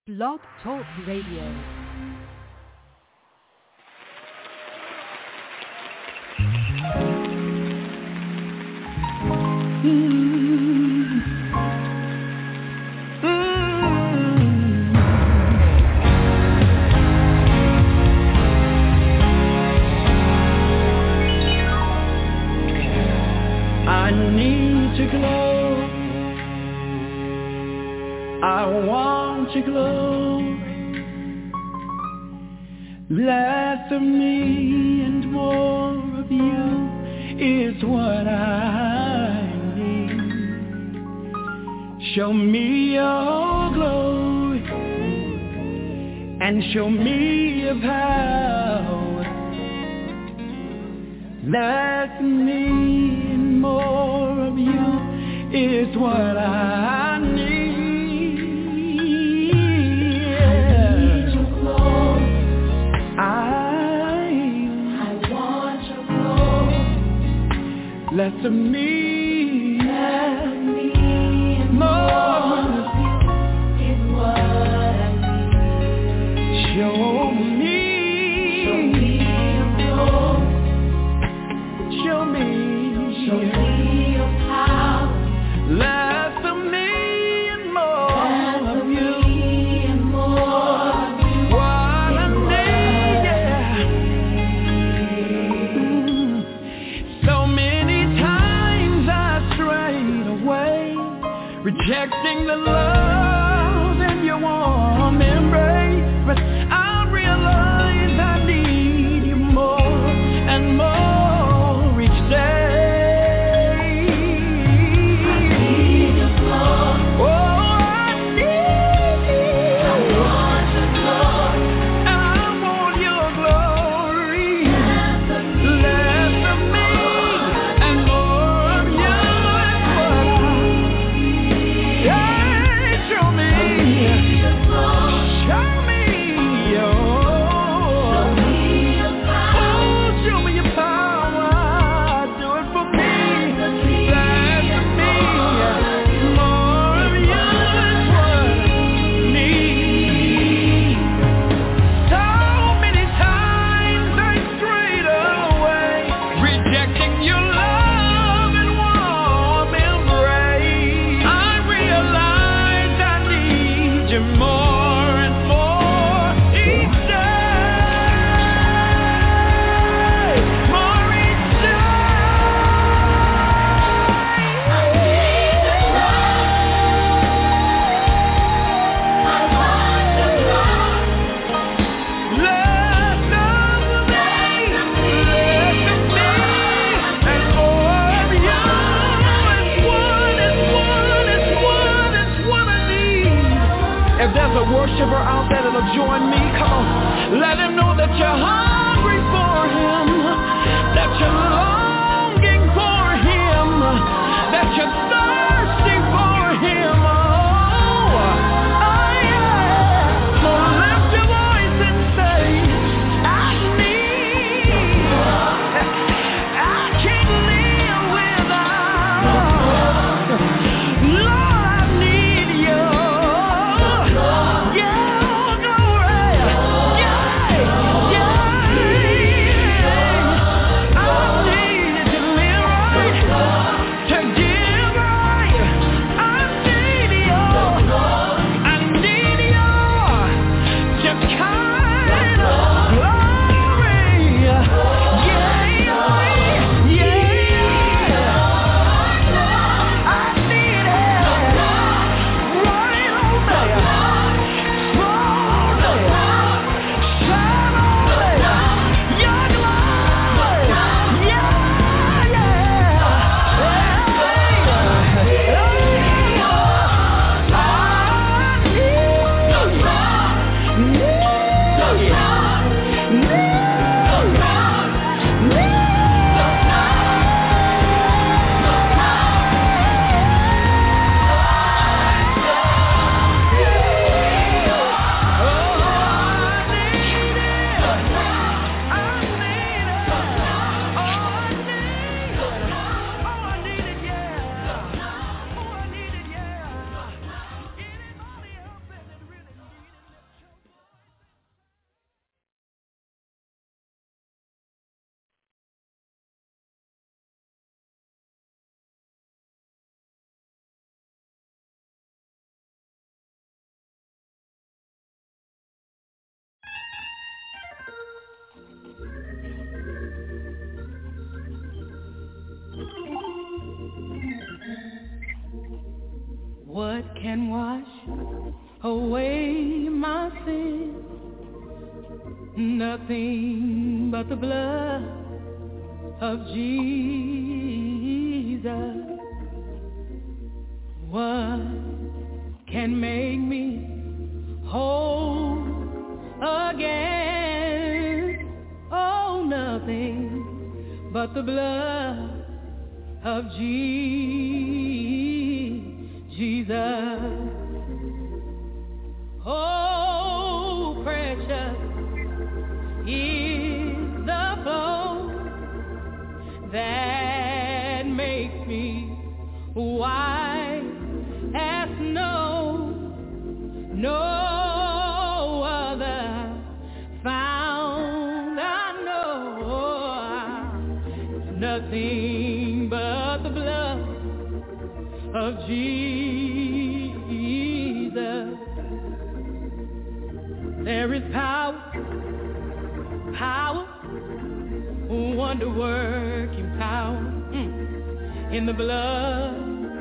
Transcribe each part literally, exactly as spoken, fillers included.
Blog Talk Radio. I need to glow. I want to glow. Less of me and more of you is what I need. Show me your glory and show me your power. Less of me and more of you is what I need. Less of me, less of me, and more of you is what I need. Show me, show me your glory. Show me, show me your power. Less of me and more less of you, and more of you. What I need, yeah. So many rejecting the love in your warm embrace, but I realize I need you more and more each day. I need your glory. Oh, I need you. I want your glory. I want your glory. Less of me, less of me and more of you is what I show me, worshiper out there that'll join me. Come on, let him know that you're hungry for him, that you're longing for him, that you're thirsty for him. Oh, oh yeah. So lift your voice and say, I need, I can't live without. Lord, I need you. To give What can wash away my sin? Nothing but the blood of Jesus. What can make me whole again? Oh, nothing but the blood of Jesus. Oh, precious is the flow that makes me white as snow. No other found I know. It's nothing but the blood of Jesus. There is power, power, wonder-working power mm, in the blood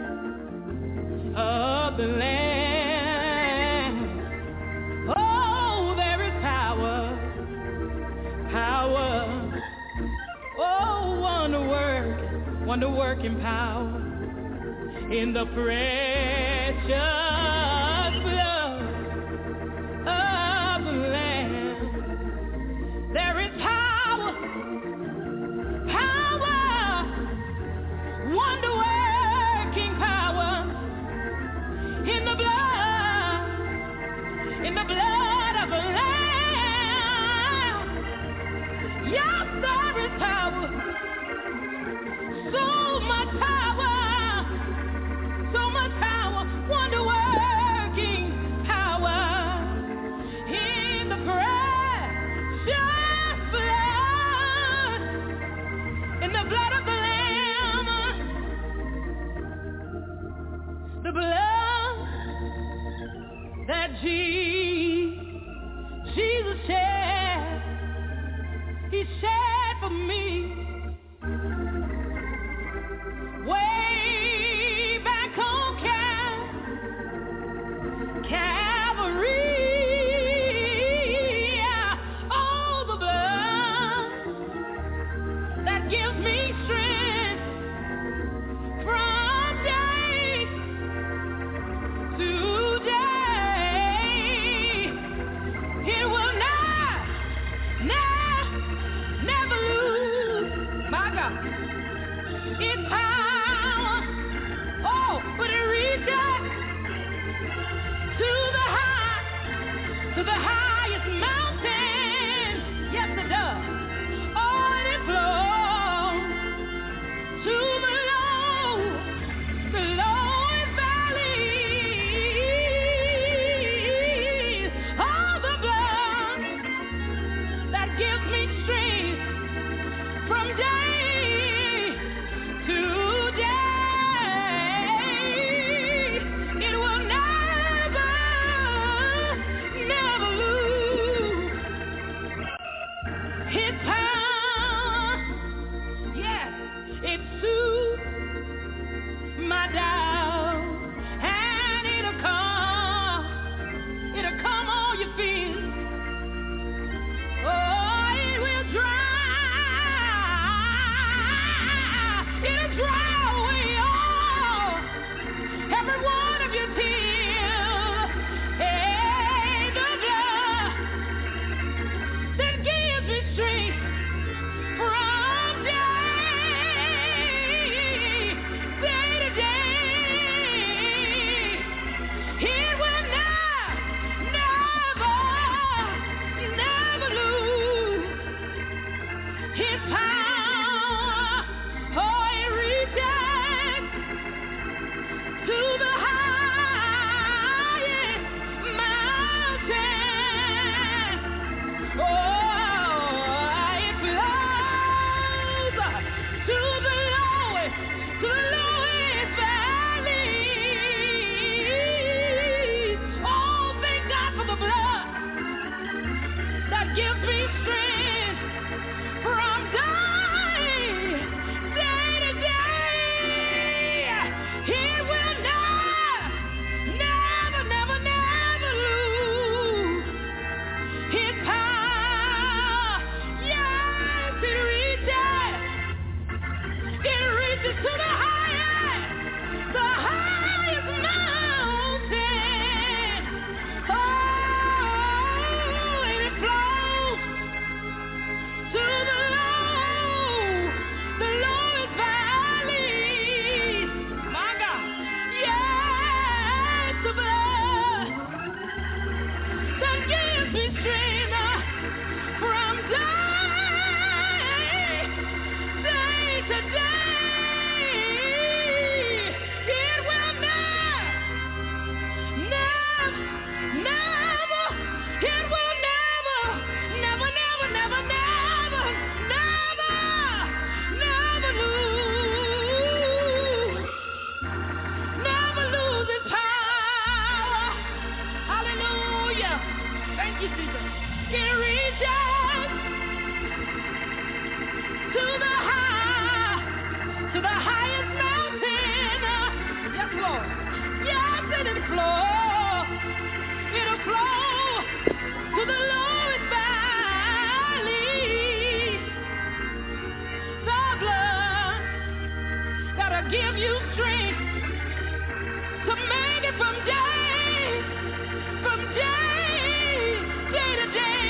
of the Lamb. Oh, there is power, power, oh, wonder-working, wonder-working power in the precious blood of the Lamb. There is power, power, wonder-working power in the blood, in the blood of the Lamb. Yes, there is power, so much power, so much power, wonder-working power in the precious blood, in the blood of the Lamb, the blood that Je- Jesus shed, He shed for me. Way back on Cal- Calvary, oh, the blood that gives me strength from day to day. It will not, not, never lose, my God, its power. Oh, but it reaches to the high, to the highest mountain. Yes, it does. Oh, and it flows to the low, the lowest valleys. Oh, the blood that gives me strength from day to day. It will never, never lose. Jesus. It reaches to the high, to the highest mountain. Yes, Lord. Yes, and it flows. It'll flow to the lowest valley. The blood that'll give you strength to make it from day, from day, day to day.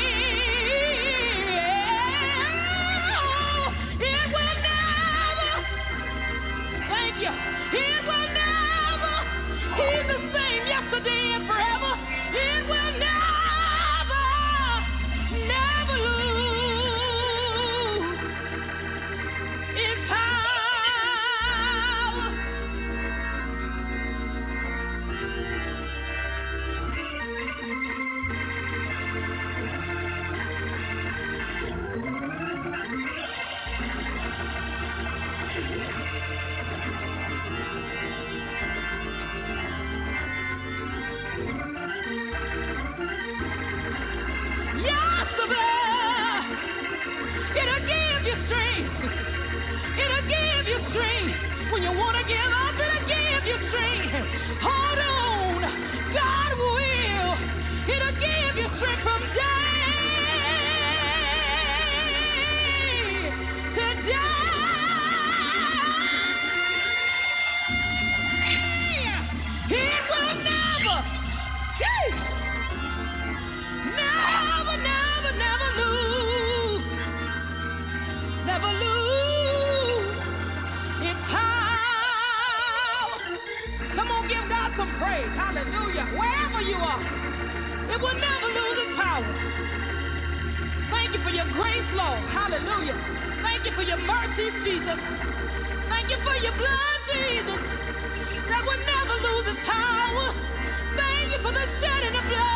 Oh, it will never, thank you, it will never, he's the same yesterday and forever. It will never, never lose its power. Yes, the blood, it'll give you strength. It'll give you strength. When you want to give up, it'll give you strength. Hold on, God will. It'll give you strength from day to day. It will never, never, never, never lose, never lose its power. Come on, give God some praise. Hallelujah. Wherever you are, it will never lose its power. Thank you for your grace, Lord. Hallelujah. Thank you for your mercy, Jesus. Thank you for your blood, Jesus, that will never lose its power. Thank you for the shedding of blood.